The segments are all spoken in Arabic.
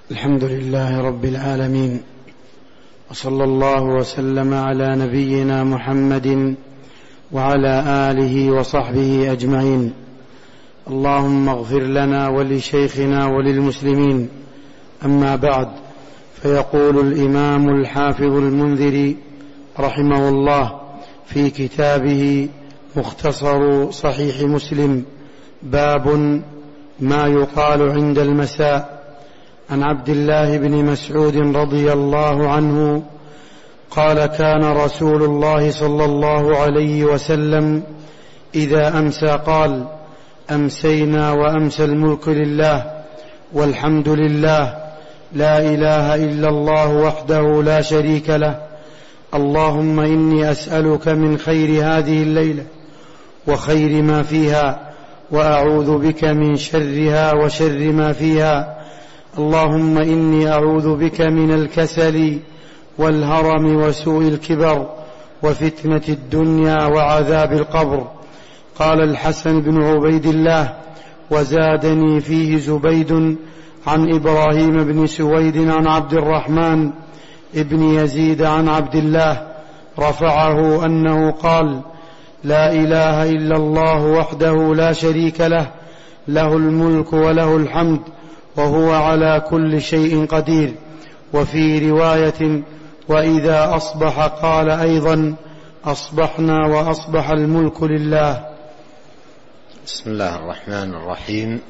الحمد لله رب العالمين، وصلى الله وسلم على نبينا محمد وعلى آله وصحبه أجمعين. اللهم اغفر لنا ولشيخنا وللمسلمين. أما بعد، فيقول الإمام الحافظ المنذري رحمه الله في كتابه مختصر صحيح مسلم: باب ما يقال عند المساء. عن عبد الله بن مسعود رضي الله عنه قال: كان رسول الله صلى الله عليه وسلم إذا أمسى قال: أمسينا وأمسى الملك لله والحمد لله، لا إله إلا الله وحده لا شريك له، اللهم إني أسألك من خير هذه الليلة وخير ما فيها، وأعوذ بك من شرها وشر ما فيها، اللهم إني أعوذ بك من الكسل والهرم وسوء الكبر وفتنة الدنيا وعذاب القبر. قال الحسن بن عبيد الله: وزادني فيه زبيد عن إبراهيم بن سويد عن عبد الرحمن ابن يزيد عن عبد الله رفعه أنه قال: لا إله إلا الله وحده لا شريك له، له الملك وله الحمد وهو على كل شيء قدير. وفي رواية: وإذا أصبح قال أيضا: أصبحنا وأصبح الملك لله. بسم الله الرحمن الرحيم.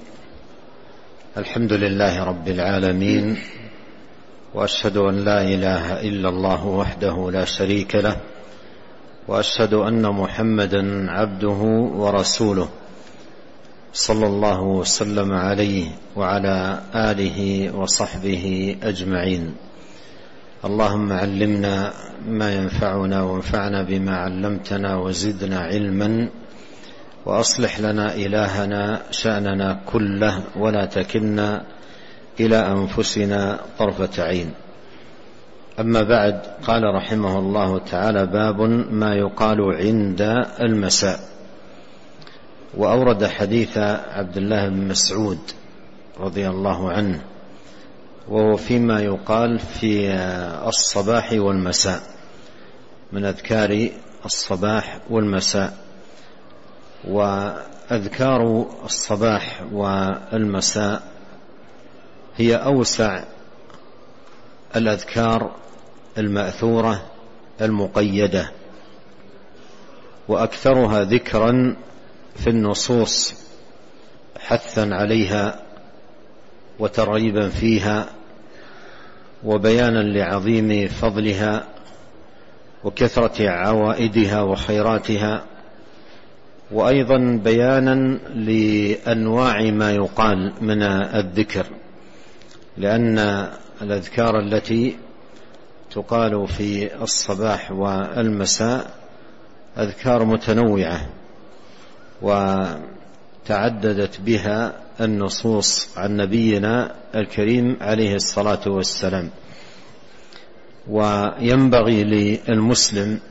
الحمد لله رب العالمين، وأشهد أن لا إله إلا الله وحده لا شريك له، وأشهد أن محمدا عبده ورسوله، صلى الله وسلم عليه وعلى آله وصحبه أجمعين. اللهم علمنا ما ينفعنا وانفعنا بما علمتنا وزدنا علما، وأصلح لنا إلهنا شأننا كله، ولا تكلنا إلى أنفسنا طرفة عين. أما بعد، قال رحمه الله تعالى: باب ما يقال عند المساء. وأورد حديث عبد الله بن مسعود رضي الله عنه، وهو فيما يقال في الصباح والمساء، من أذكار الصباح والمساء. وأذكار الصباح والمساء هي أوسع الأذكار المأثورة المقيدة، وأكثرها ذكرا في النصوص حثا عليها وترغيبا فيها، وبيانا لعظيم فضلها وكثرة عوائدها وخيراتها، وأيضا بيانا لأنواع ما يقال من الذكر، لأن الأذكار التي تقال في الصباح والمساء أذكار متنوعة، وتعددت بها النصوص عن نبينا الكريم عليه الصلاة والسلام. وينبغي للمسلم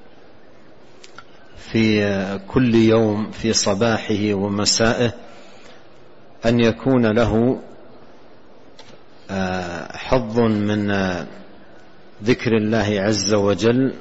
في كل يوم في صباحه ومسائه أن يكون له حظ من ذكر الله عز وجل،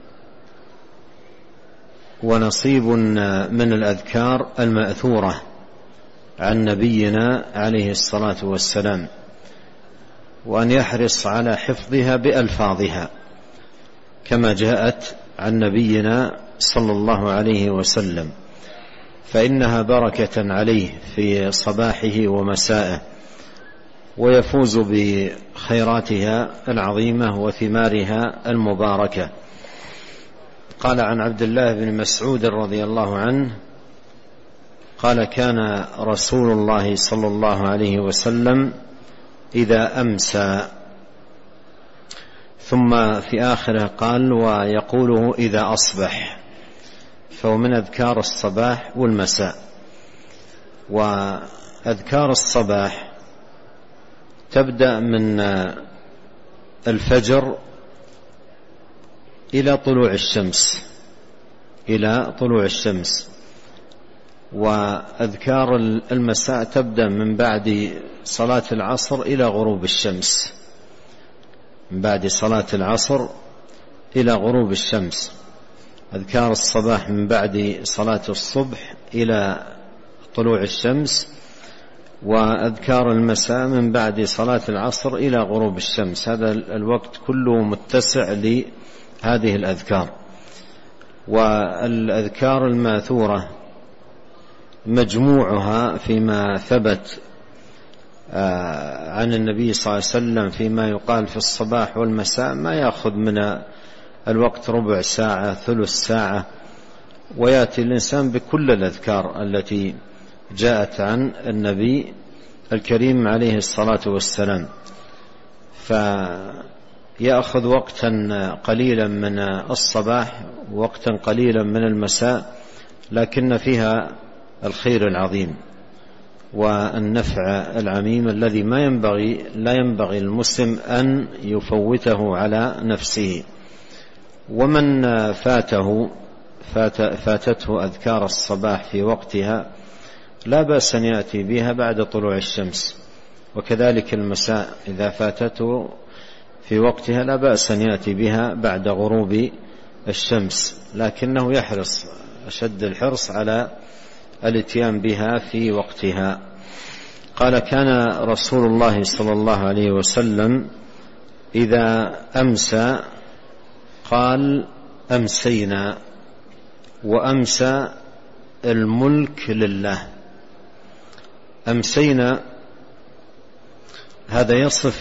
ونصيب من الأذكار المأثورة عن نبينا عليه الصلاة والسلام، وأن يحرص على حفظها بألفاظها كما جاءت عن نبينا صلى الله عليه وسلم، فإنها بركة عليه في صباحه ومسائه، ويفوز بخيراتها العظيمة وثمارها المباركة. قال عن عبد الله بن مسعود رضي الله عنه قال: كان رسول الله صلى الله عليه وسلم إذا أمسى، ثم في آخره قال: ويقوله إذا أصبح، فهو من أذكار الصباح والمساء. وأذكار الصباح تبدأ من الفجر إلى طلوع الشمس، وأذكار المساء تبدأ من بعد صلاة العصر إلى غروب الشمس، من بعد صلاة العصر إلى غروب الشمس. أذكار الصباح من بعد صلاة الصبح إلى طلوع الشمس، وأذكار المساء من بعد صلاة العصر إلى غروب الشمس. هذا الوقت كله متسع لهذه الأذكار. والأذكار الماثورة مجموعها فيما ثبت عن النبي صلى الله عليه وسلم فيما يقال في الصباح والمساء ما يأخذ من الوقت ربع ساعة، ثلث ساعة، ويأتي الإنسان بكل الأذكار التي جاءت عن النبي الكريم عليه الصلاة والسلام. فيأخذ وقتا قليلا من الصباح ووقتا قليلا من المساء، لكن فيها الخير العظيم والنفع العميم الذي لا ينبغي المسلم أن يفوته على نفسه. ومن فاتته أذكار الصباح في وقتها لا بأس أن يأتي بها بعد طلوع الشمس، وكذلك المساء إذا فاتته في وقتها لا بأس أن يأتي بها بعد غروب الشمس، لكنه يحرص أشد الحرص على الاتيان بها في وقتها. قال: كان رسول الله صلى الله عليه وسلم إذا أمسى قال: أمسينا، وأمسى الملك لله. أمسينا هذا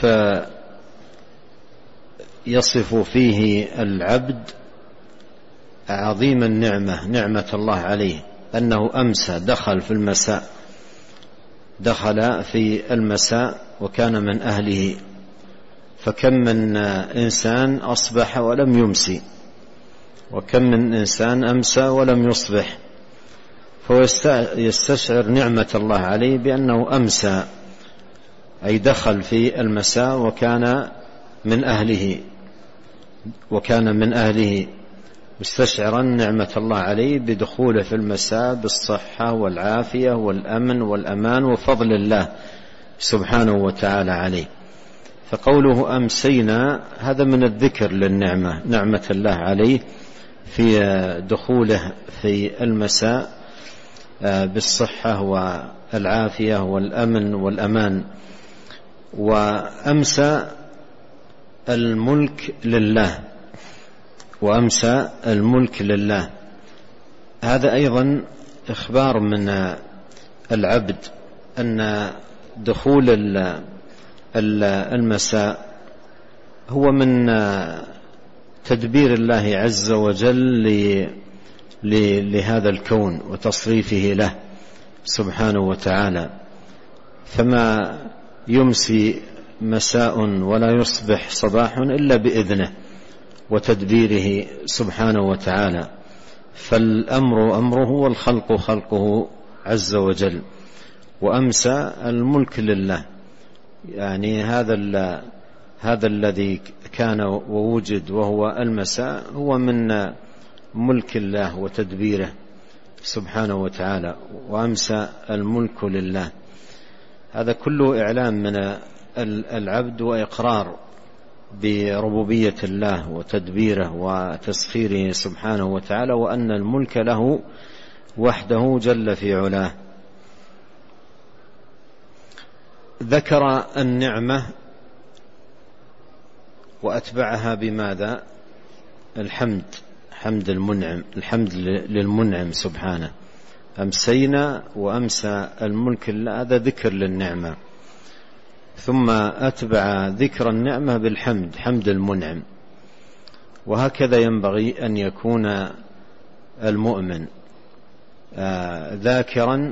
يصف فيه العبد عظيم النعمة، نعمة الله عليه، أنه أمسى، دخل في المساء، دخل في المساء وكان من أهله. فكم من إنسان أصبح ولم يمسي، وكم من إنسان أمسى ولم يصبح، فهو يستشعر نعمة الله عليه بأنه أمسى، أي دخل في المساء وكان من أهله مستشعرا نعمة الله عليه بدخوله في المساء بالصحة والعافية والأمن والأمان وفضل الله سبحانه وتعالى عليه. فقوله أمسينا هذا من الذكر للنعمة، نعمة الله عليه في دخوله في المساء بالصحة والعافية والأمن والأمان. وأمسى الملك لله، وأمسى الملك لله، هذا أيضا إخبار من العبد أن دخول المساء هو من تدبير الله عز وجل لهذا الكون وتصريفه له سبحانه وتعالى. فما يمسي مساء ولا يصبح صباح إلا بإذنه وتدبيره سبحانه وتعالى. فالأمر أمره والخلق خلقه عز وجل. وأمسى الملك لله، يعني هذا الذي كان ووجد وهو المساء هو من ملك الله وتدبيره سبحانه وتعالى. وأمسى الملك لله، هذا كله إعلام من العبد وإقرار بربوبية الله وتدبيره وتسخيره سبحانه وتعالى، وأن الملك له وحده جل في علاه. ذكر النعمة وأتبعها بماذا؟ الحمد، حمد المنعم، الحمد للمنعم سبحانه. أمسينا وأمسى الملك، هذا ذكر للنعمة، ثم أتبع ذكر النعمة بالحمد، حمد المنعم. وهكذا ينبغي أن يكون المؤمن ذاكرا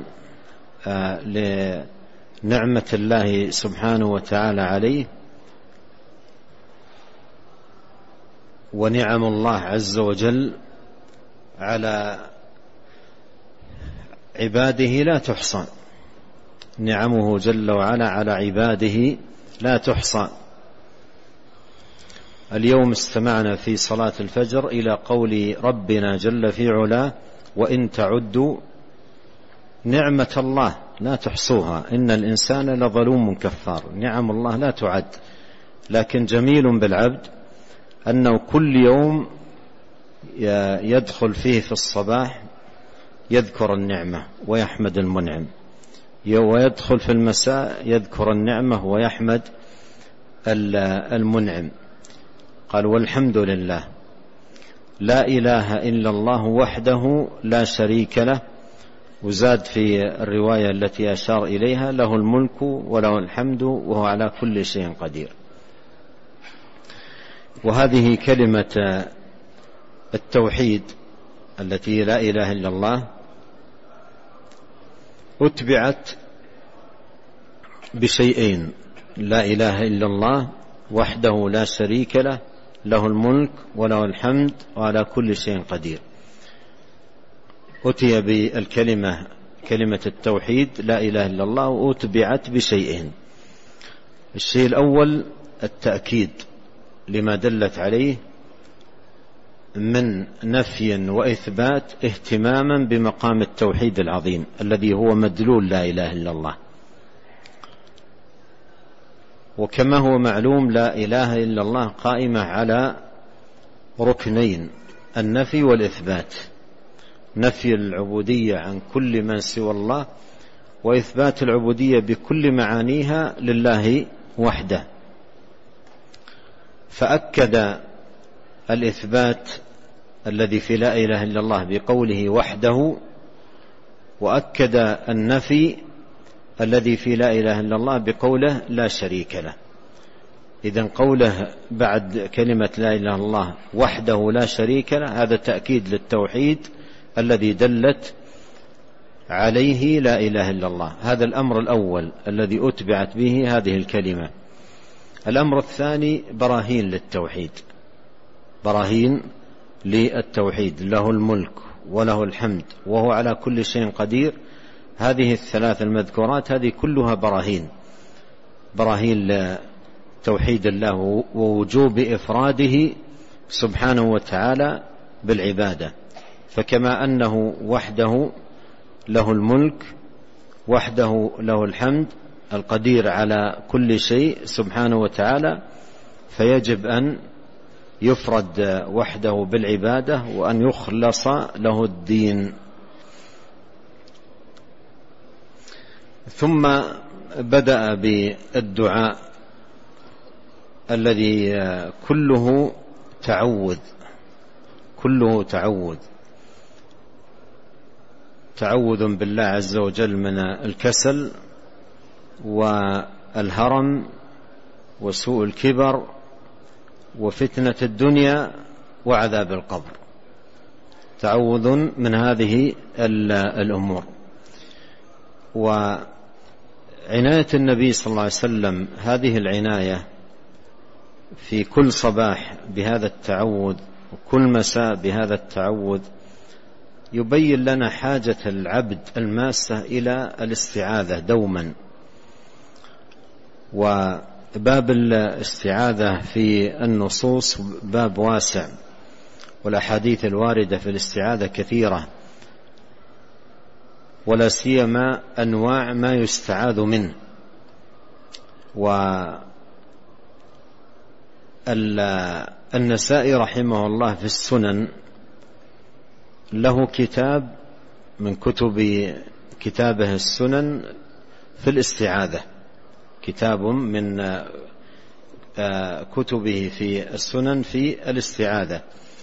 لنعمة الله سبحانه وتعالى عليه ونعم الله عز وجل على عباده لا تحصى، نعمه جل وعلا على عباده لا تحصى. اليوم استمعنا في صلاة الفجر إلى قول ربنا جل في علاه: وإن تعدوا نعمة الله لا تحصوها، إن الإنسان لظلوم كفار. نعم الله لا تعد، لكن جميل بالعبد أنه كل يوم يدخل فيه في الصباح يذكر النعمة ويحمد المنعم، ويدخل في المساء يذكر النعمة ويحمد المنعم. قال والحمد لله لا إله إلا الله وحده لا شريك له. وزاد في الرواية التي أشار إليها له الملك وله الحمد وهو على كل شيء قدير. وهذه كلمة التوحيد التي لا إله إلا الله أتبعت بشيئين: لا إله إلا الله وحده لا شريك له، له الملك وله الحمد وعلى كل شيء قدير. أتي بالكلمة كلمة التوحيد لا إله إلا الله وأتبعت بشيئين: الشيء الأول التأكيد لما دلت عليه من نفي وإثبات، اهتماما بمقام التوحيد العظيم الذي هو مدلول لا إله إلا الله. وكما هو معلوم لا إله إلا الله قائمة على ركنين: النفي والإثبات، نفي العبودية عن كل من سوى الله، وإثبات العبودية بكل معانيها لله وحده. فأكد الإثبات الذي في لا إله إلا الله بقوله وحده، وأكد النفي الذي في لا إله إلا الله بقوله لا شريك له. إذن قوله بعد كلمة لا إله إلا الله وحده لا شريك له هذا تأكيد للتوحيد الذي دلت عليه لا إله إلا الله. هذا الأمر الأول الذي أتبعت به هذه الكلمة. الأمر الثاني براهين للتوحيد، براهين للتوحيد: له الملك وله الحمد وهو على كل شيء قدير. هذه الثلاث المذكورات هذه كلها براهين لتوحيد الله ووجوب إفراده سبحانه وتعالى بالعبادة. فكما أنه وحده له الملك، وحده له الحمد، القدير على كل شيء سبحانه وتعالى، فيجب أن يفرد وحده بالعبادة وأن يخلص له الدين. ثم بدأ بالدعاء الذي كله تعوذ، كله تعوذ بالله عز وجل من الكسل والهرم وسوء الكبر وفتنة الدنيا وعذاب القبر، تعوذ من هذه الأمور. وعناية النبي صلى الله عليه وسلم هذه العناية في كل صباح بهذا التعوذ وكل مساء بهذا التعوذ يبين لنا حاجة العبد الماسة إلى الاستعاذة دوما. وباب الاستعاذة في النصوص باب واسع، والأحاديث الواردة في الاستعاذة كثيرة، ولا سيما أنواع ما يستعاذ منه. والنسائي رحمه الله في السنن له كتاب من كتابه السنن في الاستعاذة، كتاب من كتبه في السنن في الاستعاذة.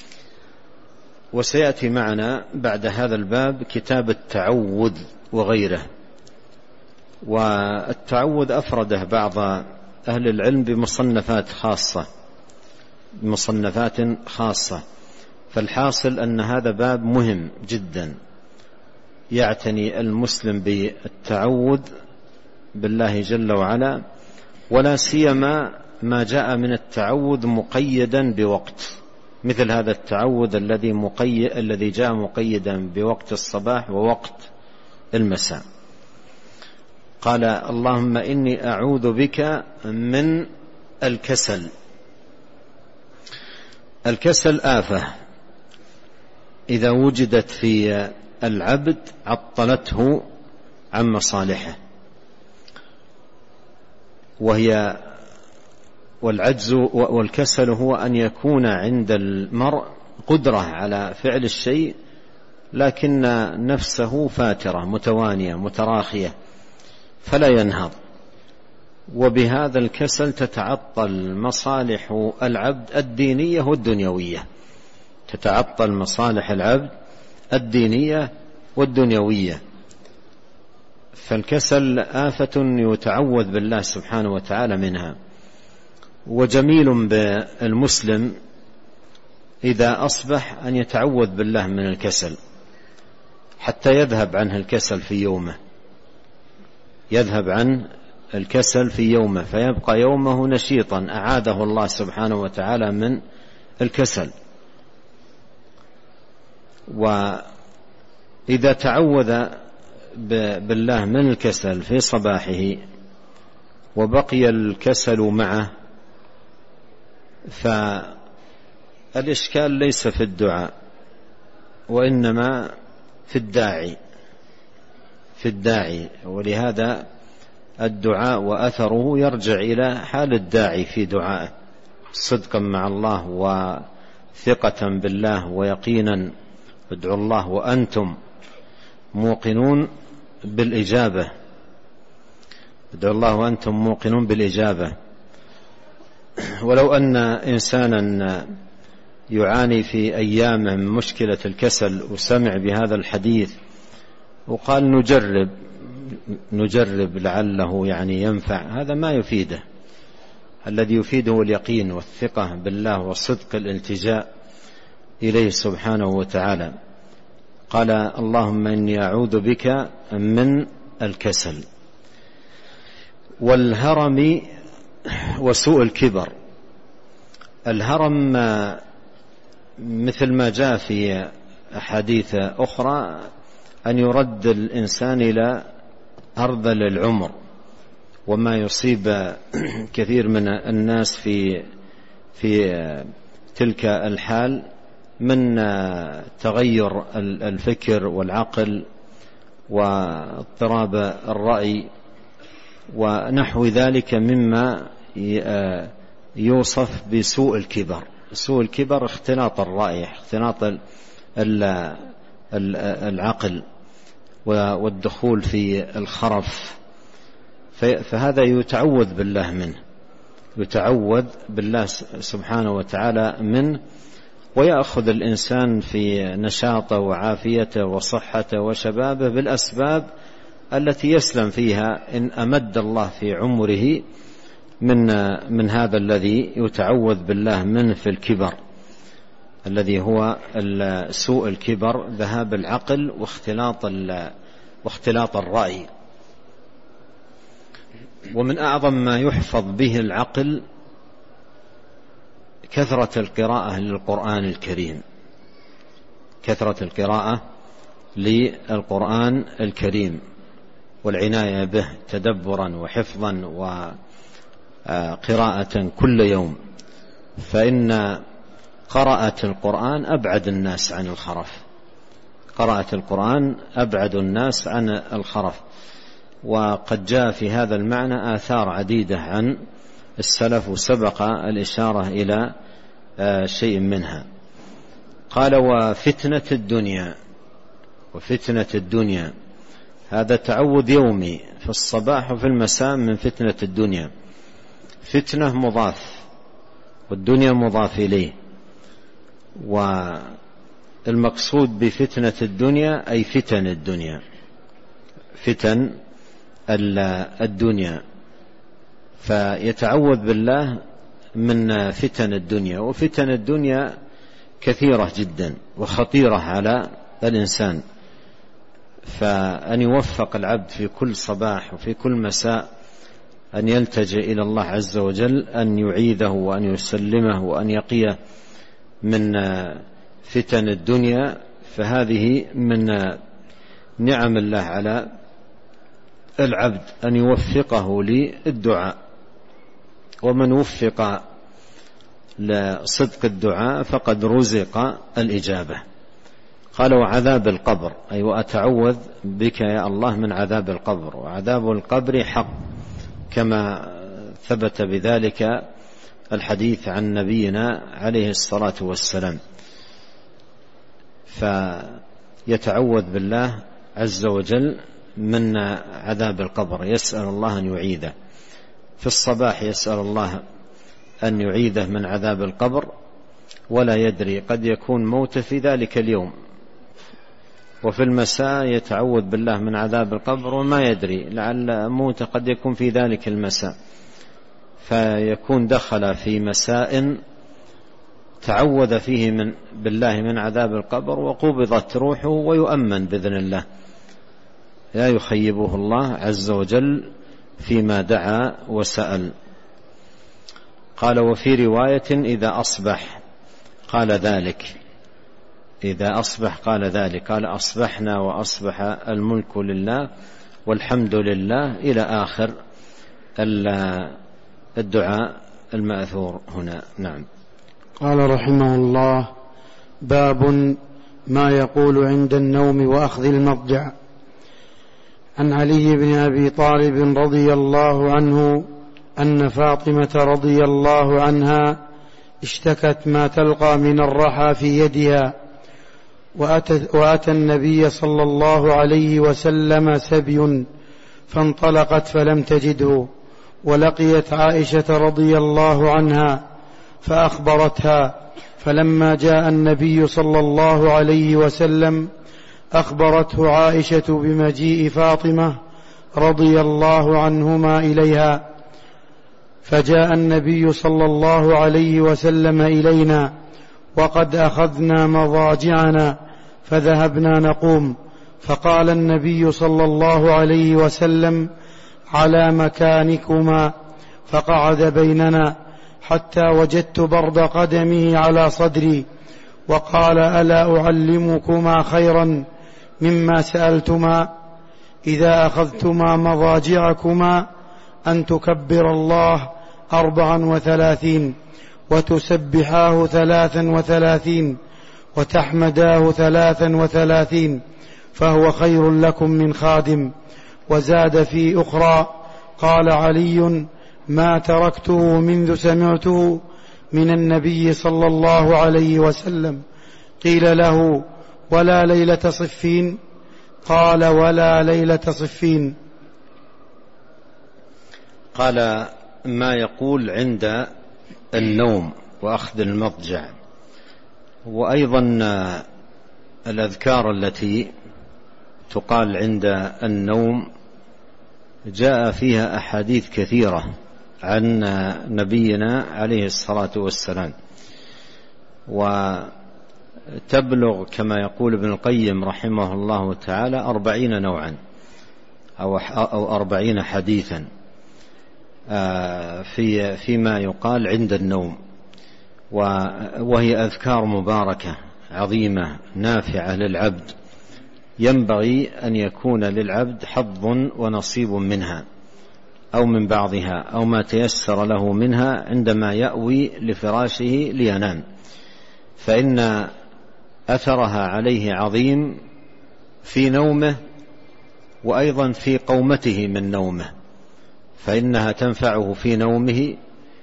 وسيأتي معنا بعد هذا الباب كتاب التعوذ وغيره. والتعوذ أفرده بعض أهل العلم بمصنفات خاصة. فالحاصل أن هذا باب مهم جدا يعتني المسلم بالتعوذ بالله جل وعلا، ولا سيما ما جاء من التعوذ مقيدا بوقت، مثل هذا التعوذ الذي جاء مقيدا بوقت الصباح ووقت المساء. قال: اللهم إني أعوذ بك من الكسل. الكسل آفة إذا وجدت في العبد عطلته عن مصالحه. والعجز والكسل هو أن يكون عند المرء قدرة على فعل الشيء لكن نفسه فاترة متوانية متراخية فلا ينهض، وبهذا الكسل تتعطل مصالح العبد الدينية والدنيوية، تتعطل مصالح العبد الدينية والدنيوية. فالكسل آفة يتعوذ بالله سبحانه وتعالى منها. وجميل بالمسلم إذا أصبح أن يتعوذ بالله من الكسل حتى يذهب عنه الكسل في يومه، يذهب عنه الكسل في يومه فيبقى يومه نشيطا، أعاذه الله سبحانه وتعالى من الكسل. وإذا تعوذ بالله من الكسل في صباحه وبقي الكسل معه فالإشكال ليس في الدعاء وإنما في الداعي. ولهذا الدعاء وأثره يرجع إلى حال الداعي في دعائه، صدقا مع الله وثقة بالله ويقينا. ادعوا الله وأنتم موقنون بالإجابة، ادعوا الله وأنتم موقنون بالإجابة. ولو أن إنسانا يعاني في أيامه من مشكلة الكسل وسمع بهذا الحديث وقال نجرب لعله يعني ينفع، هذا ما يفيده. الذي يفيده اليقين والثقة بالله وصدق الالتجاء إليه سبحانه وتعالى. قال اللهم إني أعوذ بك من الكسل والهرم وسوء الكبر. الهرم مثل ما جاء في أحاديث أخرى أن يرد الإنسان إلى أرذل العمر، وما يصيب كثير من الناس في تلك الحال من تغير الفكر والعقل واضطراب الرأي ونحو ذلك مما يوصف بسوء الكبر. سوء الكبر اختلاط الرأي، اختلاط العقل والدخول في الخرف، فهذا يتعوذ بالله منه، يتعوذ بالله سبحانه وتعالى منه، ويأخذ الإنسان في نشاطه وعافيته وصحته وشبابه بالأسباب التي يسلم فيها إن أمد الله في عمره من هذا الذي يتعوذ بالله منه في الكبر، الذي هو سوء الكبر، ذهاب العقل واختلاط الرأي. ومن أعظم ما يحفظ به العقل كثرة القراءة للقرآن الكريم، كثرة القراءة للقرآن الكريم والعناية به تدبرا وحفظا وقراءة كل يوم، فإن قراءة القرآن أبعد الناس عن الخرف، قراءة القرآن أبعد الناس عن الخرف. وقد جاء في هذا المعنى آثار عديدة عن السلف وسبق الإشارة إلى شيء منها. قال وفتنة الدنيا هذا تعوذ يومي في الصباح وفي المساء من فتنة الدنيا. فتنة مضاف والدنيا مضاف إليه، والمقصود بفتنة الدنيا أي فتن الدنيا، فتن الدنيا، فيتعوذ بالله من فتن الدنيا. وفتن الدنيا كثيرة جدا وخطيرة على الإنسان، فأن يوفق العبد في كل صباح وفي كل مساء أن يلتجئ إلى الله عز وجل أن يعيذه وأن يسلمه وأن يقيه من فتن الدنيا، فهذه من نعم الله على العبد أن يوفقه للدعاء. ومن وفق لصدق الدعاء فقد رزق الإجابة، قال وعذاب القبر، أي وأتعوذ بك يا الله من عذاب القبر، وعذاب القبر حق كما ثبت بذلك الحديث عن نبينا عليه الصلاة والسلام. فيتعوذ بالله عز وجل من عذاب القبر، يسأل الله أن يعيذه. في الصباح يسأل الله أن يعيذه من عذاب القبر، ولا يدري قد يكون موته في ذلك اليوم. وفي المساء يتعوذ بالله من عذاب القبر وما يدري لعل موته قد يكون في ذلك المساء، فيكون دخل في مساء تعوذ فيه بالله من عذاب القبر وقبضت روحه ويؤمن بإذن الله، لا يخيبه الله عز وجل فيما دعا وسأل. قال وفي رواية إذا أصبح قال ذلك، إذا أصبح قال ذلك، قال أصبحنا وأصبح الملك لله والحمد لله إلى آخر الدعاء المأثور هنا. نعم. قال رحمه الله: باب ما يقول عند النوم وأخذ المضجع. عن علي بن أبي طالب رضي الله عنه أن فاطمة رضي الله عنها اشتكت ما تلقى من الرحى في يدها، وأتى النبي صلى الله عليه وسلم سبي فانطلقت فلم تجده، ولقيت عائشة رضي الله عنها فأخبرتها، فلما جاء النبي صلى الله عليه وسلم أخبرته عائشة بمجيء فاطمة رضي الله عنهما إليها، فجاء النبي صلى الله عليه وسلم إلينا وقد أخذنا مضاجعنا فذهبنا نقوم، فقال النبي صلى الله عليه وسلم: على مكانكما، فقعد بيننا حتى وجدت برد قدمه على صدري، وقال: ألا أعلمكما خيرا مما سألتما؟ إذا أخذتما مضاجعكما أن تكبر الله 34 وتسبحاه 33 وتحمداه 33، فهو خير لكم من خادم. وزاد في أخرى: قال علي: ما تركته منذ سمعته من النبي صلى الله عليه وسلم. قيل له: ولا ليلة صفين؟ قال: ولا ليلة صفين. قال: ما يقول عند النوم وأخذ المضجع. وأيضا الأذكار التي تقال عند النوم جاء فيها أحاديث كثيرة عن نبينا عليه الصلاة والسلام، وتبلغ كما يقول ابن القيم رحمه الله تعالى 40 نوعا أو 40 حديثا فيما يقال عند النوم، وهي أذكار مباركة عظيمة نافعة للعبد، ينبغي أن يكون للعبد حظ ونصيب منها أو من بعضها أو ما تيسر له منها عندما يأوي لفراشه لينام، فإن أثرها عليه عظيم في نومه وأيضا في قومته من نومه، فإنها تنفعه في نومه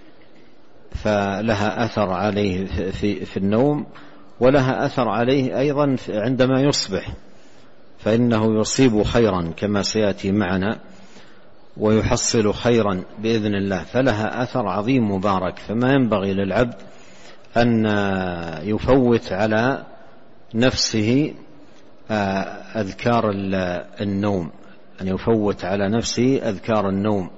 فلها أثر عليه في النوم، ولها أثر عليه أيضا عندما يصبح، فإنه يصيب خيرا كما سيأتي معنا ويحصل خيرا بإذن الله، فلها أثر عظيم مبارك. فما ينبغي للعبد أن يفوت على نفسه أذكار النوم، أن يفوت على نفسه أذكار النوم،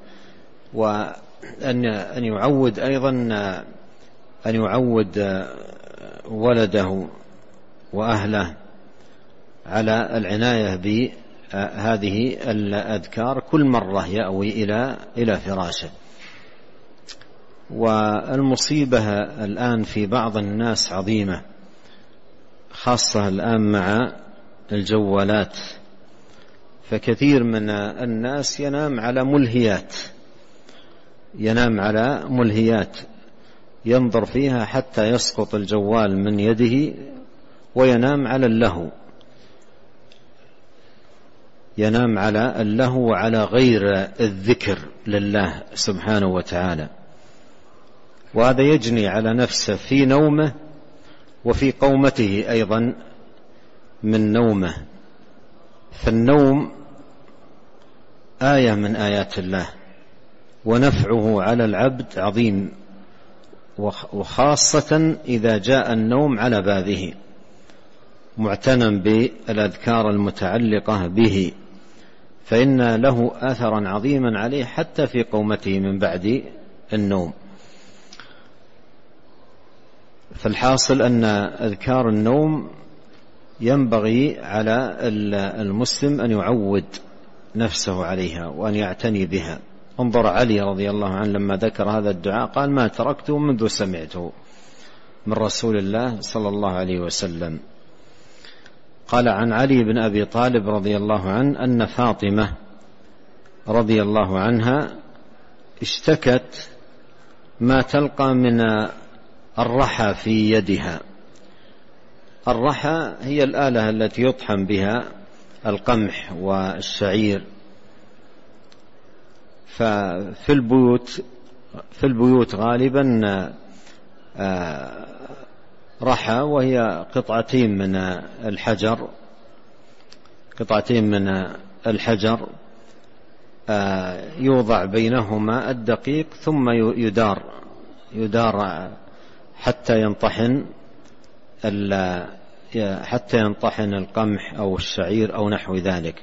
وأن يعود أيضا أن يعود ولده وأهله على العناية بهذه الأذكار كل مرة يأوي إلى فراشه. والمصيبة الآن في بعض الناس عظيمة، خاصة الآن مع الجوالات، فكثير من الناس ينام على ملهيات ينظر فيها حتى يسقط الجوال من يده وينام على اللهو ينام على اللهو وعلى غير الذكر لله سبحانه وتعالى، وهذا يجني على نفسه في نومه وفي قومته أيضا من نومه. فالنوم آية من آيات الله، ونفعه على العبد عظيم، وخاصة إذا جاء النوم على بابه معتنى بالأذكار المتعلقة به، فإن له أثرا عظيما عليه حتى في قومته من بعد النوم. فالحاصل أن أذكار النوم ينبغي على المسلم أن يعود نفسه عليها وأن يعتني بها. انظر علي رضي الله عنه لما ذكر هذا الدعاء قال: ما تركته منذ سمعته من رسول الله صلى الله عليه وسلم. قال عن علي بن أبي طالب رضي الله عنه أن فاطمة رضي الله عنها اشتكت ما تلقى من الرحى في يدها. الرحى هي الآلة التي يطحن بها القمح والشعير. ففي البيوت غالبا رحى، وهي قطعتين من الحجر يوضع بينهما الدقيق ثم يدار حتى ينطحن القمح أو الشعير أو نحو ذلك.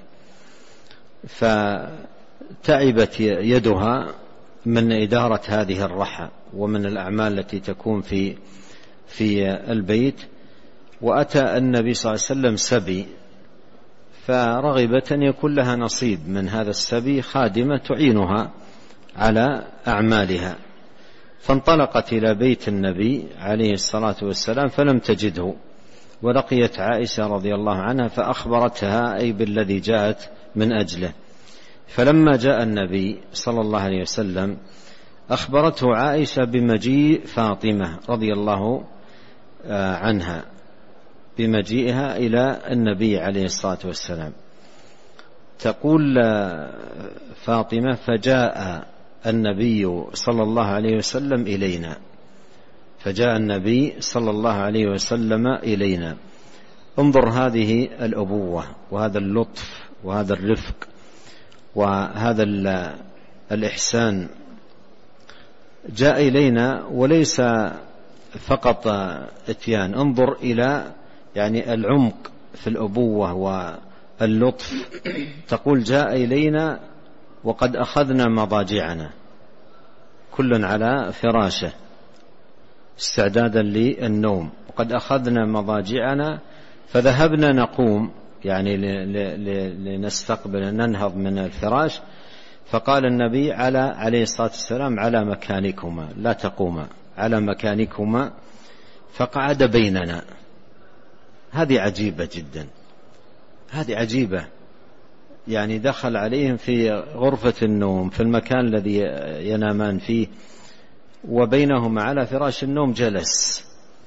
فتعبت يدها من إدارة هذه الرحى ومن الأعمال التي تكون في البيت. وأتى النبي صلى الله عليه وسلم سبي، فرغبت أن يكون لها نصيب من هذا السبي، خادمة تعينها على أعمالها. فانطلقت إلى بيت النبي عليه الصلاة والسلام فلم تجده، ولقيت عائشة رضي الله عنها فأخبرتها أي بالذي جاءت من أجله. فلما جاء النبي صلى الله عليه وسلم أخبرته عائشة بمجيء فاطمة رضي الله عنها، بمجيئها إلى النبي عليه الصلاة والسلام. تقول فاطمة: فجاء النبي صلى الله عليه وسلم إلينا. فجاء النبي صلى الله عليه وسلم إلينا. انظر هذه الأبوة وهذا اللطف وهذا الرفق وهذا الإحسان. جاء إلينا وليس فقط اتيان، انظر إلى يعني العمق في الأبوة واللطف. تقول: جاء إلينا وقد أخذنا مضاجعنا، كل على فراشه استعدادا للنوم، وقد أخذنا مضاجعنا فذهبنا نقوم، يعني لنستقبل ننهض من الفراش. فقال النبي عليه الصلاة والسلام: على مكانكما، لا تقوما، على مكانكما. فقعد بيننا. هذه عجيبة جدا، هذه عجيبة. يعني دخل عليهم في غرفة النوم في المكان الذي ينامان فيه، وبينهما على فراش النوم جلس.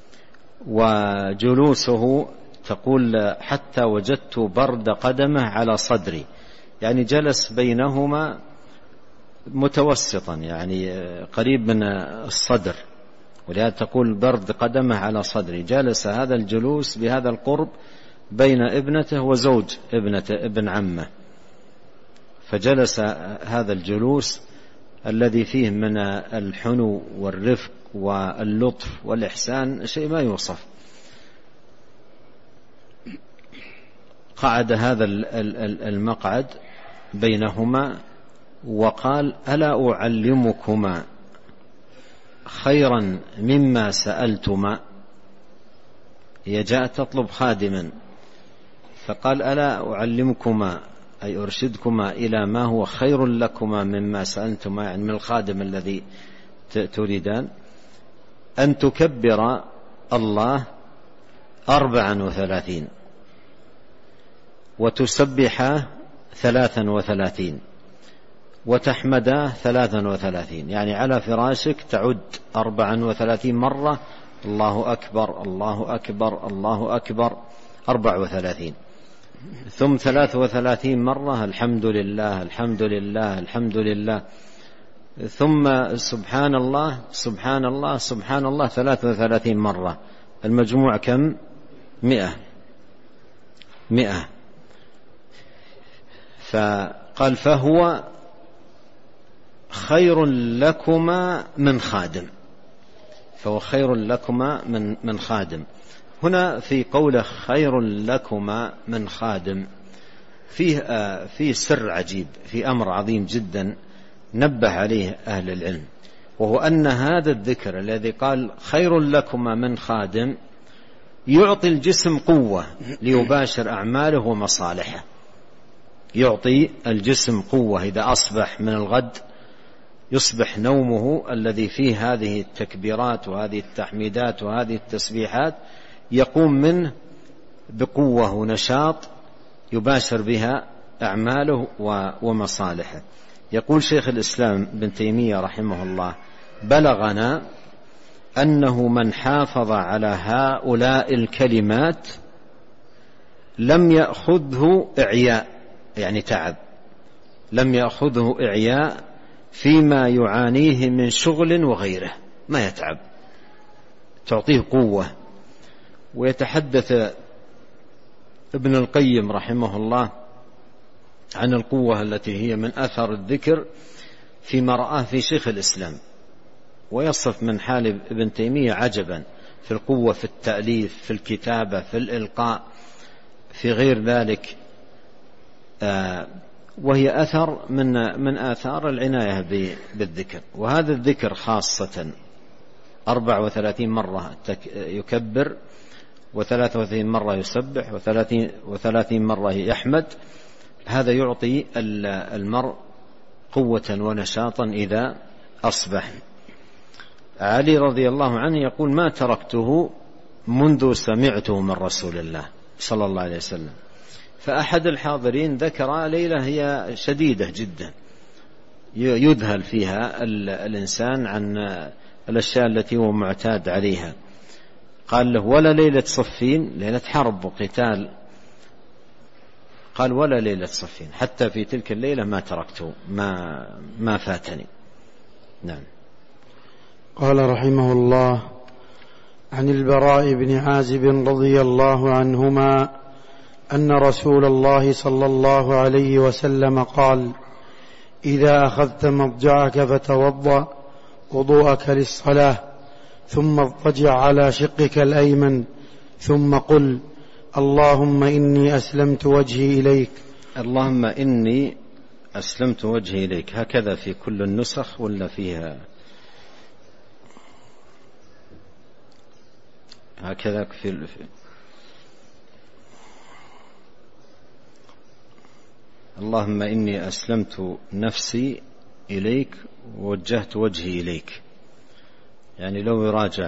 وجلوسه تقول: حتى وجدت برد قدمه على صدري، يعني جلس بينهما متوسطا، يعني قريب من الصدر، ولهذا تقول برد قدمه على صدري. جلس هذا الجلوس بهذا القرب بين ابنته وزوج ابنته ابن عمه. فجلس هذا الجلوس الذي فيه من الحنو والرفق واللطف والإحسان شيء ما يوصف. قعد هذا المقعد بينهما وقال: ألا أعلمكما خيرا مما سألتما؟ هي جاءت تطلب خادما، فقال: ألا أعلمكما أي أرشدكما إلى ما هو خير لكما مما سألتما، يعني من الخادم الذي تريدان. أن تكبر الله 34 وتسبح 33 وتحمد 33، يعني على فراشك تعد 34 مرة الله أكبر الله أكبر الله أكبر 34. ثم 33 مرة الحمد لله الحمد لله الحمد لله، ثم سبحان الله سبحان الله سبحان الله 33 مرة، المجموع كم؟ 100. فقال فهو خير لكما من خادم، فهو خير لكما من خادم. هنا في قوله خير لكما من خادم فيه سر عجيب، في أمر عظيم جدا نبه عليه أهل العلم، وهو أن هذا الذكر الذي قال خير لكما من خادم يعطي الجسم قوة ليباشر أعماله ومصالحه، يعطي الجسم قوة. إذا أصبح من الغد يصبح نومه الذي فيه هذه التكبيرات وهذه التحميدات وهذه التسبيحات يقوم منه بقوة ونشاط يباشر بها أعماله ومصالحه. يقول شيخ الإسلام ابن تيمية رحمه الله: بلغنا أنه من حافظ على هؤلاء الكلمات لم يأخذه إعياء، يعني تعب، لم يأخذه إعياء فيما يعانيه من شغل وغيره، ما يتعب، تعطيه قوة. ويتحدث ابن القيم رحمه الله عن القوة التي هي من أثر الذكر فيما رآه في شيخ الإسلام، ويصف من حال ابن تيمية عجبا في القوة في التأليف، في الكتابة، في الإلقاء، في غير ذلك، وهي أثر من آثار العناية بالذكر. وهذا الذكر خاصة 34 مرة يكبر، و33 مرة يسبح، و30 مرة يحمد، هذا يعطي المرء قوة ونشاطا إذا أصبح. علي رضي الله عنه يقول: ما تركته منذ سمعته من رسول الله صلى الله عليه وسلم. فأحد الحاضرين ذكر ليلة هي شديدة جدا يذهل فيها الإنسان عن الأشياء التي هو معتاد عليها. قال له: ولا ليلة صفين، ليلة حرب وقتال، قال: ولا ليلة صفين، حتى في تلك الليلة ما تركته، ما فاتني. نعم. قال رحمه الله: عن البراء بن عازب رضي الله عنهما أن رسول الله صلى الله عليه وسلم قال: إذا أخذت مضجعك فتوضأ وضوءك للصلاة، ثم اضطجع على شقك الأيمن، ثم قل: اللهم إني أسلمت وجهي إليك. اللهم إني أسلمت وجهي إليك، هكذا في كل النسخ ولا فيها هكذا في اللهم إني أسلمت نفسي إليك ووجهت وجهي إليك. يعني لو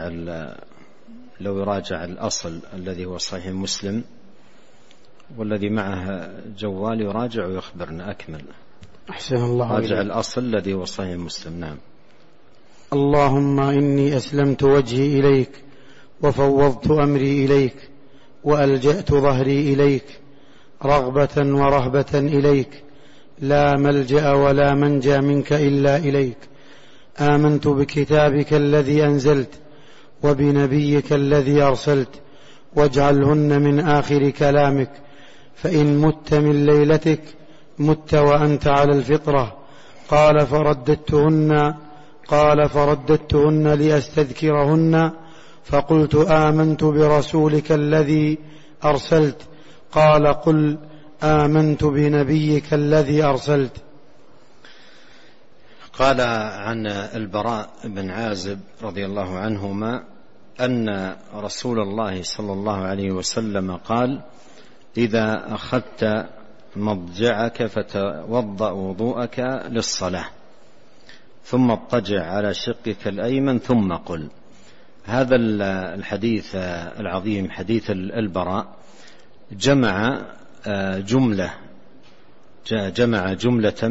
يراجع الأصل الذي هو صحيح مسلم، والذي معه جوال يراجع ويخبرنا أكمل. أحسن الله راجع الأصل الذي هو صحيح مسلم. نعم. اللهم إني أسلمت وجهي إليك وفوضت أمري إليك وألجأت ظهري إليك رغبة ورهبة إليك، لا ملجأ ولا منجى منك إلا إليك. آمنت بكتابك الذي أنزلت وبنبيك الذي أرسلت، واجعلهن من آخر كلامك، فإن مت من ليلتك مت وأنت على الفطرة. قال فرددتهن لأستذكرهن، فقلت: آمنت برسولك الذي أرسلت. قال: قل: آمنت بنبيك الذي أرسلت. قال عن البراء بن عازب رضي الله عنهما أن رسول الله صلى الله عليه وسلم قال: إذا أخذت مضجعك فتوضأ وضوءك للصلاة، ثم اضطجع على شقك الأيمن، ثم قل. هذا الحديث العظيم، حديث البراء، جمع جملة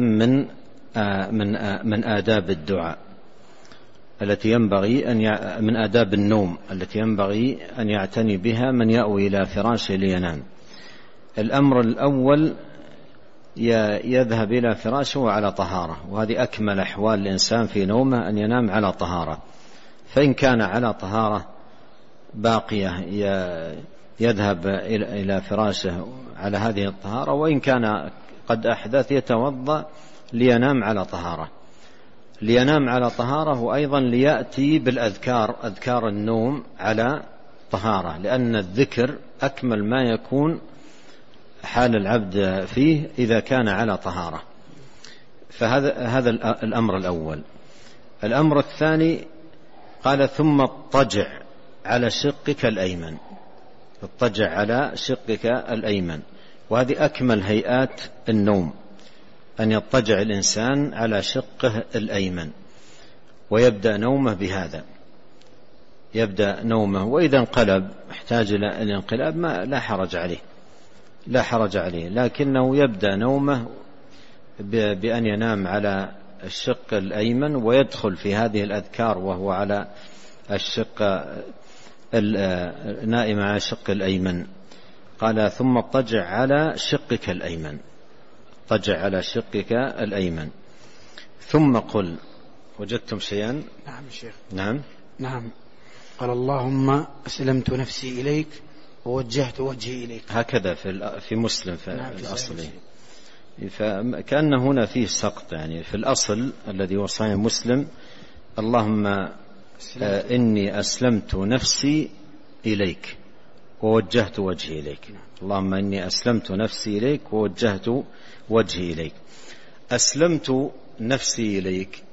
من آداب الدعاء التي ينبغي من آداب النوم التي ينبغي أن يعتني بها من يأوي إلى فراشه لينام. الأمر الأول يذهب إلى فراشه وعلى طهارة، وهذه أكمل أحوال الإنسان في نومه أن ينام على طهارة. فإن كان على طهارة باقية يذهب إلى فراشه على هذه الطهارة، وإن كان قد أحدث يتوضأ لينام على طهارة، لينام على طهارة، وأيضا ليأتي بالأذكار، أذكار النوم على طهارة، لأن الذكر أكمل ما يكون حال العبد فيه إذا كان على طهارة. فهذا الأمر الأول. الأمر الثاني قال ثم اضطجع على شقك الأيمن، اضطجع على شقك الأيمن، وهذه أكمل هيئات النوم، أن يضطجع الإنسان على شقه الأيمن ويبدأ نومه بهذا، يبدأ نومه. وإذا انقلب احتاج إلى الانقلاب لا حرج عليه، لا حرج عليه، لكنه يبدأ نومه بأن ينام على الشق الأيمن ويدخل في هذه الأذكار وهو على الشق نائم على الشق الأيمن. قال ثم اضطجع على شقك الأيمن، اضطجع على شقك الأيمن، ثم قل. وجدتم شيئا؟ نعم شيخ. نعم. قال اللهم أسلمت نفسي إليك ووجهت وجهي إليك، هكذا في مسلم في الأصل. فكأن هنا فيه سقط، يعني في الأصل الذي هو صحيح مسلم اللهم إني أسلمت نفسي إليك ووجهت وجهي إليك. اللهم إني أسلمت نفسي إليك ووجهت وجهي إليك. أسلمت نفسي إليك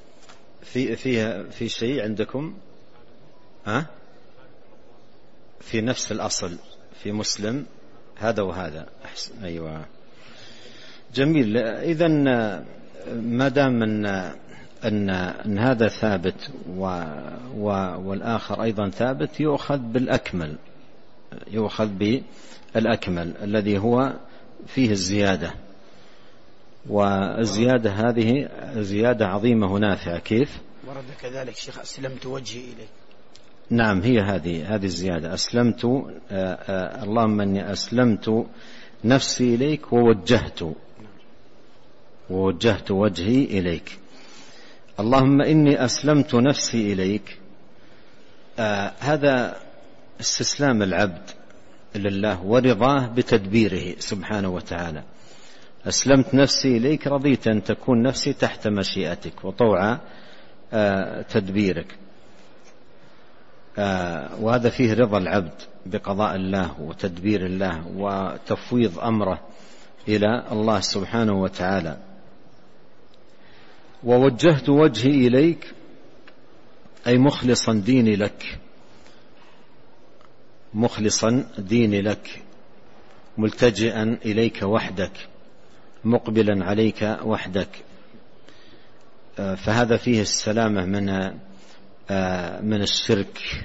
في شيء عندكم في نفس الأصل في مسلم هذا وهذا. أيوة جميل. إذن ما دام أن هذا ثابت والآخر أيضا ثابت، يؤخذ بالأكمل، يؤخذ بالأكمل الذي هو فيه الزيادة، والزيادة هذه زيادة عظيمة ونافعة. كيف ورد كذلك شيخ أسلمت وجهي إليك؟ نعم، هي هذه الزيادة. أسلمت اللهم إني أسلمت نفسي إليك ووجهت وجهي إليك. اللهم إني أسلمت نفسي إليك، هذا استسلام العبد لله ورضاه بتدبيره سبحانه وتعالى. أسلمت نفسي إليك، رضيت أن تكون نفسي تحت مشيئتك وطوع تدبيرك، وهذا فيه رضا العبد بقضاء الله وتدبير الله وتفويض أمره إلى الله سبحانه وتعالى. ووجهت وجهي إليك أي مخلصا ديني لك، مخلصا ديني لك، ملتجئا إليك وحدك، مقبلا عليك وحدك. فهذا فيه السلامة من الشرك،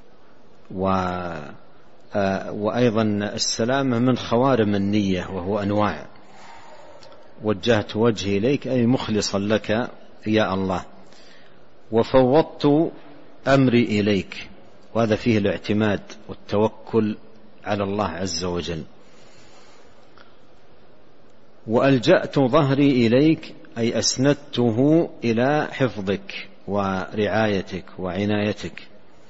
وأيضا السلامة من خوارم النية وهو أنواع. وجهت وجهي إليك أي مخلصا لك يا الله. وفوضت أمري إليك، وهذا فيه الاعتماد والتوكل على الله عز وجل. وألجأت ظهري إليك أي أسندته إلى حفظك ورعايتك وعنايتك،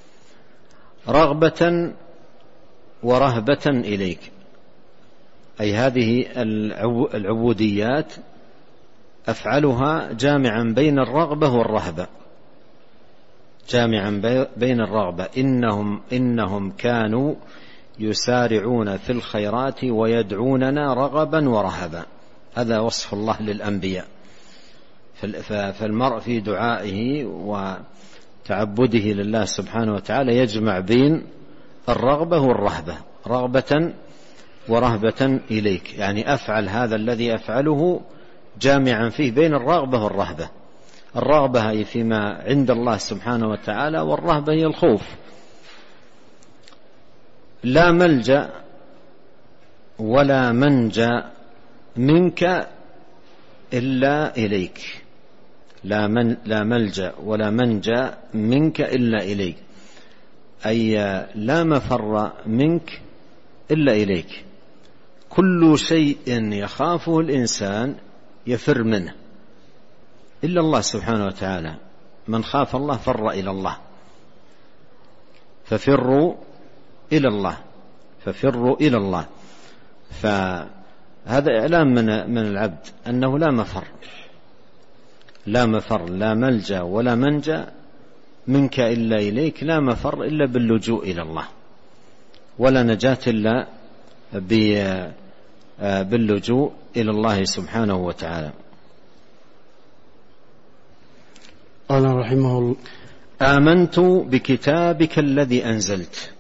رغبة ورهبة إليك، أي هذه العبوديات أفعلها جامعا بين الرغبة والرهبة، جامعا بين الرغبة. إنهم كانوا يسارعون في الخيرات ويدعوننا رغبا ورهبا، هذا وصف الله للأنبياء. فالمرء في دعائه وتعبده لله سبحانه وتعالى يجمع بين الرغبة والرهبة، رغبة ورهبة إليك، يعني أفعل هذا الذي أفعله جامعا فيه بين الرغبة والرهبة. الرغبة هي فيما عند الله سبحانه وتعالى، والرهبة هي الخوف. لا ملجأ ولا منجا منك إلا إليك، لا ملجأ ولا منجا منك إلا إليك، أي لا مفر منك إلا إليك. كل شيء يخافه الإنسان يفر منه إلا الله سبحانه وتعالى. من خاف الله فر إلى الله، ففروا إلى الله، ففروا إلى الله. فهذا إعلام من العبد أنه لا مفر، لا مفر، لا ملجأ ولا منجأ منك إلا إليك، لا مفر إلا باللجوء إلى الله، ولا نجاة إلا باللجوء إلى الله سبحانه وتعالى. قال رحمه الله: آمنت بكتابك الذي أنزلت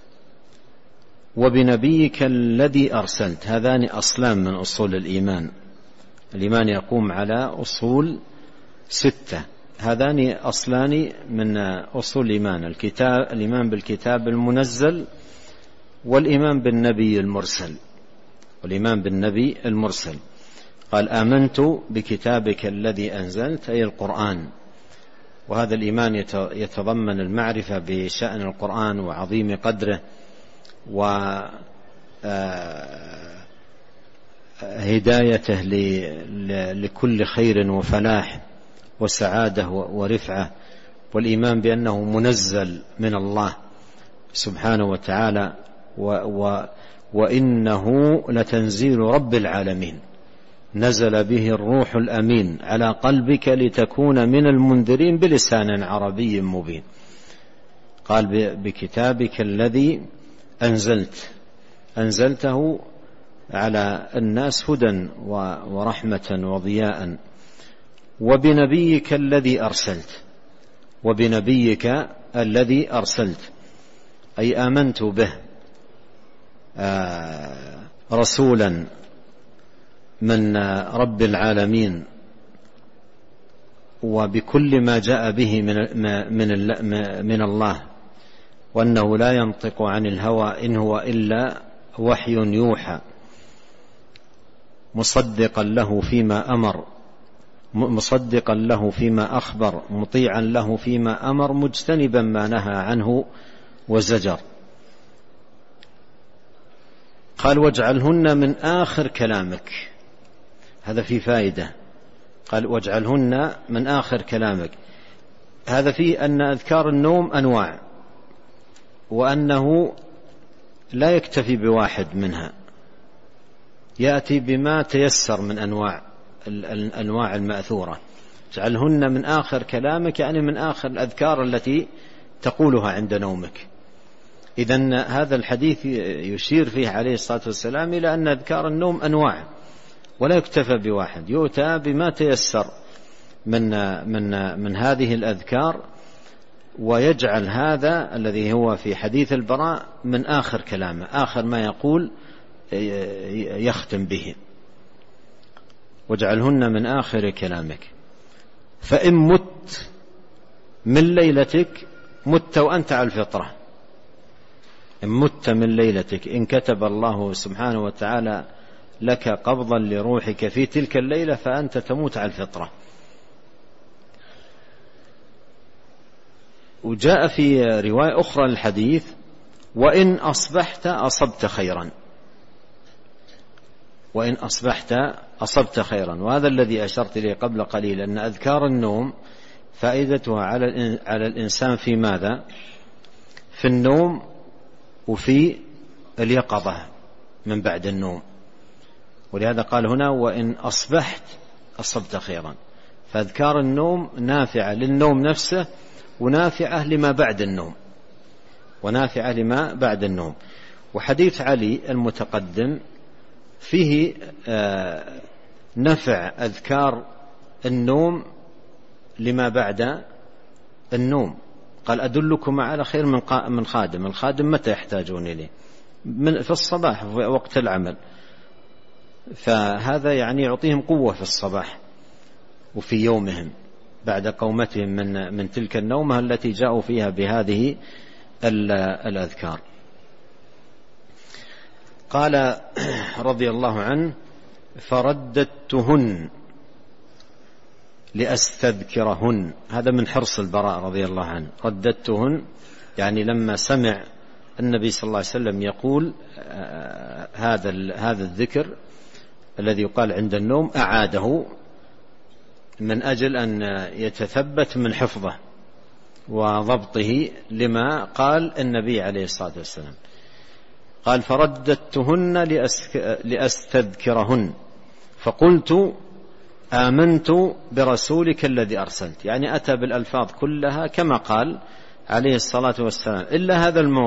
وبنبيك الذي أرسلت. هذان أصلان من أصول الإيمان. الإيمان يقوم على أصول 6، هذان أصلان من أصول الإيمان: الإيمان بالكتاب المنزل، والإيمان بالنبي المرسل، والإيمان بالنبي المرسل. قال: آمنت بكتابك الذي أنزلت، أي القرآن. وهذا الإيمان يتضمن المعرفة بشأن القرآن وعظيم قدره وهدايته لكل خير وفلاح وسعادة ورفعة، والإيمان بأنه منزل من الله سبحانه وتعالى، وإنه لتنزيل رب العالمين، نزل به الروح الأمين على قلبك لتكون من المنذرين بلسان عربي مبين. قال: بكتابك الذي أنزلته على الناس هدى ورحمة وضياء، وبنبيك الذي أرسلت، وبنبيك الذي أرسلت أي آمنت به رسولا من رب العالمين، وبكل ما جاء به من الله، وأنه لا ينطق عن الهوى إن هو إلا وحي يوحى، مصدقا له فيما أمر، مصدقا له فيما أخبر، مطيعا له فيما أمر، مجتنبا ما نهى عنه وزجر. قال: واجعلهن من آخر كلامك. هذا في فائدة. قال: واجعلهن من آخر كلامك. هذا فيه أن أذكار النوم أنواع، وأنه لا يكتفي بواحد منها، يأتي بما تيسر من الأنواع المأثورة. اجعلهن من آخر كلامك يعني من آخر الأذكار التي تقولها عند نومك. إذن هذا الحديث يشير فيه عليه الصلاة والسلام إلى أن أذكار النوم أنواع، ولا يكتفى بواحد، يؤتى بما تيسر من هذه الأذكار، ويجعل هذا الذي هو في حديث البراء من آخر كلامه، آخر ما يقول يختم به. واجعلهن من آخر كلامك. فإن مت من ليلتك مت وأنت على الفطرة. إن مت من ليلتك، إن كتب الله سبحانه وتعالى لك قبضا لروحك في تلك الليلة، فأنت تموت على الفطرة. وجاء في رواية أخرى للحديث: وإن أصبحت أصبت خيرا، وإن أصبحت أصبت خيرا. وهذا الذي أشرت إليه قبل قليل، أن أذكار النوم فائدتها على الإنسان في ماذا؟ في النوم وفي اليقظة من بعد النوم. ولهذا قال هنا: وإن أصبحت أصبت خيرا. فأذكار النوم نافعة للنوم نفسه، ونافعة لما بعد النوم، ونافعة لما بعد النوم. وحديث علي المتقدم فيه نفع أذكار النوم لما بعد النوم. قال: أدلكم على خير من خادم. الخادم متى يحتاجون إليه؟ في الصباح في وقت العمل، فهذا يعني يعطيهم قوة في الصباح وفي يومهم بعد قومتهم من تلك النومة التي جاءوا فيها بهذه الأذكار. قال رضي الله عنه: فرددتهن لأستذكرهن. هذا من حرص البراء رضي الله عنه. رددتهن يعني لما سمع النبي صلى الله عليه وسلم يقول هذا الذكر الذي يقال عند النوم أعاده من أجل أن يتثبت من حفظه وضبطه لما قال النبي عليه الصلاة والسلام. قال: فرددتهن لأستذكرهن فقلت آمنت برسولك الذي أرسلت. يعني أتى بالألفاظ كلها كما قال عليه الصلاة والسلام، إلا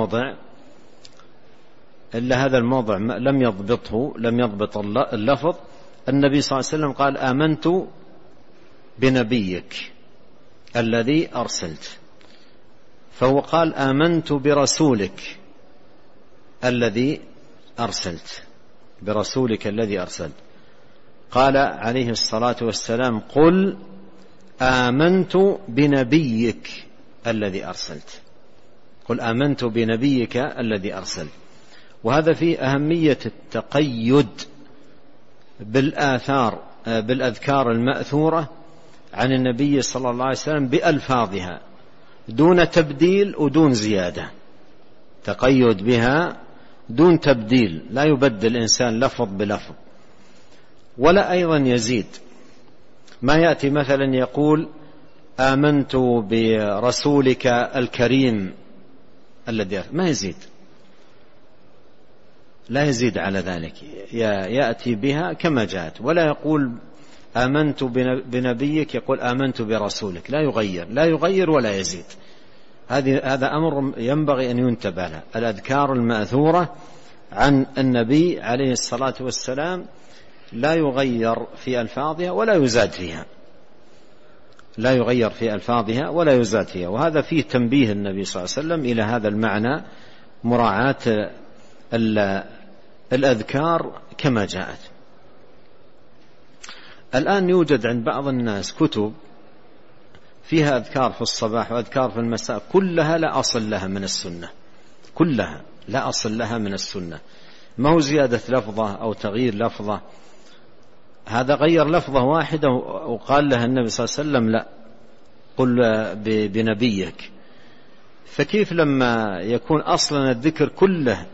هذا الموضع لم يضبط اللفظ. النبي صلى الله عليه وسلم قال: آمنت بنبيك الذي أرسلت، فهو قال: آمنت برسولك الذي أرسلت، برسولك الذي أرسلت. قال عليه الصلاة والسلام: قل آمنت بنبيك الذي أرسلت، قل آمنت بنبيك الذي أرسلت. وهذا فيه أهمية التقيد بالأذكار المأثورة عن النبي صلى الله عليه وسلم بألفاظها دون تبديل ودون زيادة، تقيد بها دون تبديل، لا يبدل الإنسان لفظ بلفظ ولا أيضا يزيد. ما يأتي مثلا يقول: آمنت برسولك الكريم الذي، ما يزيد، لا يزيد على ذلك، يأتي بها كما جاءت. ولا يقول آمنت بنبيك، يقول آمنت برسولك، لا يغير ولا يزيد. هذا أمر ينبغي أن ينتبه له. الأذكار المأثورة عن النبي عليه الصلاة والسلام لا يغير في ألفاظها ولا يزاد فيها، لا يغير في ألفاظها ولا يزاد فيها. وهذا فيه تنبيه النبي صلى الله عليه وسلم إلى هذا المعنى، مراعاة الأذكار كما جاءت. الآن يوجد عند بعض الناس كتب فيها أذكار في الصباح وأذكار في المساء، كلها لا أصل لها من السنة، كلها لا أصل لها من السنة، ما هو زيادة لفظة أو تغيير لفظة. هذا غير لفظة واحدة وقال لها النبي صلى الله عليه وسلم لا، قل بنبيك. فكيف لما يكون أصلا الذكر كله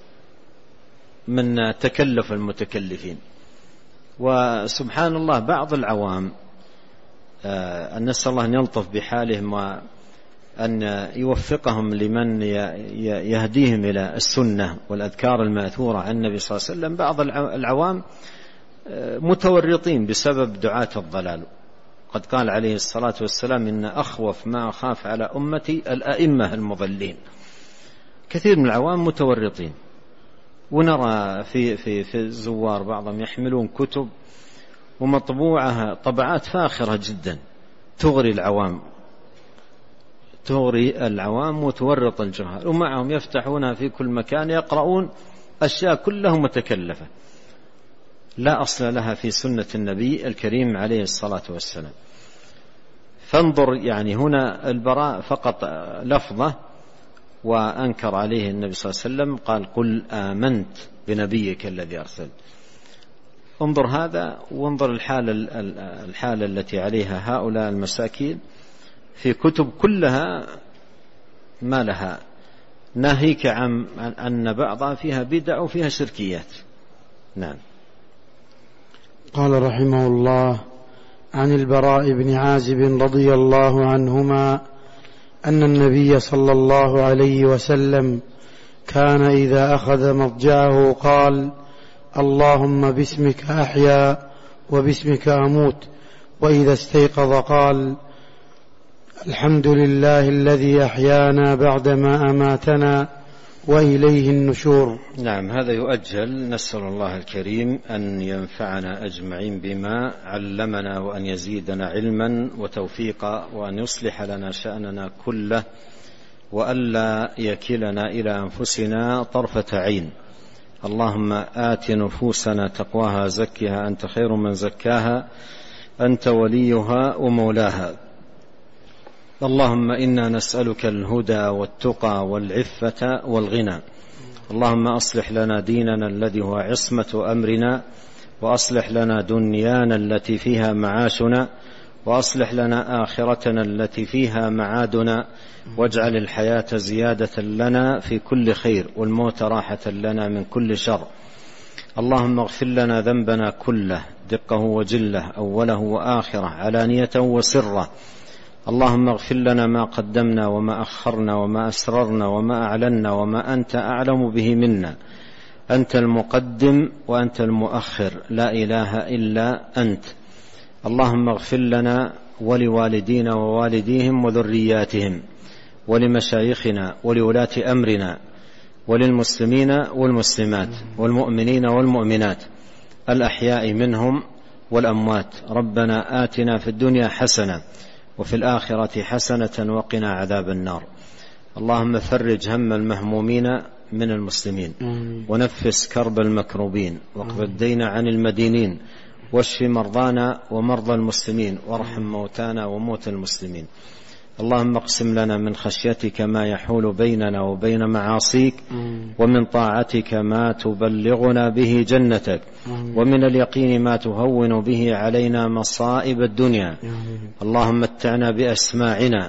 من تكلف المتكلفين؟ وسبحان الله بعض العوام، أن نسأل الله أن يلطف بحالهم وأن يوفقهم لمن يهديهم إلى السنة والأذكار المأثورة عن النبي صلى الله عليه وسلم. بعض العوام متورطين بسبب دعاة الضلال. قد قال عليه الصلاة والسلام: إن أخوف ما أخاف على أمتي الأئمة المضلين. كثير من العوام متورطين، ونرى في الزوار بعضهم يحملون كتب ومطبوعها طبعات فاخرة جدا تغري العوام وتورط الجهال، ومعهم يفتحونها في كل مكان، يقرؤون أشياء كلها متكلفة لا أصل لها في سنة النبي الكريم عليه الصلاة والسلام. فانظر، يعني هنا البراء فقط لفظة وأنكر عليه النبي صلى الله عليه وسلم، قال: قل آمنت بنبيك الذي أرسل. انظر هذا، وانظر الحالة التي عليها هؤلاء المساكين في كتب كلها ما لها، ناهيك عن أن بعضها فيها بدع وفيها شركيات. نعم. قال رحمه الله: عن البراء بن عازب رضي الله عنهما أن النبي صلى الله عليه وسلم كان إذا أخذ مضجعه قال: اللهم باسمك أحيا وباسمك أموت. وإذا استيقظ قال: الحمد لله الذي أحيانا بعدما أماتنا وإليه النشور. نعم، هذا يؤجل. نسأل الله الكريم أن ينفعنا أجمعين بما علمنا، وأن يزيدنا علما وتوفيقا، وأن يصلح لنا شأننا كله، وألا يكلنا إلى أنفسنا طرفة عين. اللهم آت نفوسنا تقواها زكها أنت خير من زكاها أنت وليها ومولاها. اللهم إنا نسألك الهدى والتقى والعفة والغنى. اللهم أصلح لنا ديننا الذي هو عصمة أمرنا، وأصلح لنا دنيانا التي فيها معاشنا، وأصلح لنا آخرتنا التي فيها معادنا، واجعل الحياة زيادة لنا في كل خير والموت راحة لنا من كل شر. اللهم اغفر لنا ذنبنا كله دقه وجله، أوله وآخره، علانيته وسره. اللهم اغفر لنا ما قدمنا وما أخرنا وما أسررنا وما أعلنا وما أنت أعلم به منا. أنت المقدم وأنت المؤخر، لا إله إلا أنت. اللهم اغفر لنا ولوالدينا ووالديهم وذرياتهم ولمشايخنا ولولاة أمرنا وللمسلمين والمسلمات والمؤمنين والمؤمنات الأحياء منهم والأموات. ربنا آتنا في الدنيا حسنة وفي الآخرة حسنة وقنا عذاب النار. اللهم فرج هم المهمومين من المسلمين، ونفس كرب المكروبين، واقض الدين عن المدينين، واشف مرضانا ومرضى المسلمين، وارحم موتانا وموتى المسلمين. اللهم اقسم لنا من خشيتك ما يحول بيننا وبين معاصيك، ومن طاعتك ما تبلغنا به جنتك، ومن اليقين ما تهون به علينا مصائب الدنيا. اللهم متعنا بأسماعنا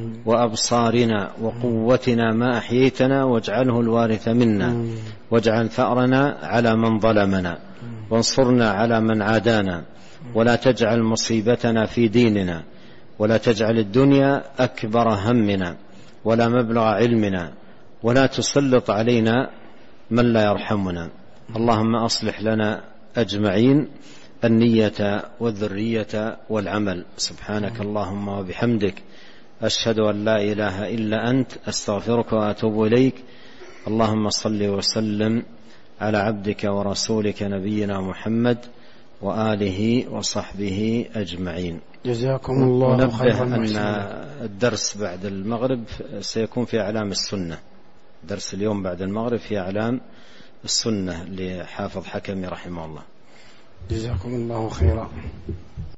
وأبصارنا وقوتنا ما أحييتنا، واجعله الوارث منا، واجعل ثأرنا على من ظلمنا، وانصرنا على من عادانا، ولا تجعل مصيبتنا في ديننا، ولا تجعل الدنيا أكبر همنا ولا مبلغ علمنا، ولا تسلط علينا من لا يرحمنا. اللهم أصلح لنا أجمعين النية والذرية والعمل. سبحانك اللهم وبحمدك، أشهد أن لا إله إلا أنت، أستغفرك وأتوب إليك. اللهم صل وسلم على عبدك ورسولك نبينا محمد وآله وصحبه أجمعين. جزاكم الله خيرا. أن الدرس بعد المغرب سيكون في أعلام السنة. درس اليوم بعد المغرب في أعلام السنة لحافظ حكمي رحمه الله. جزاكم الله خيرا.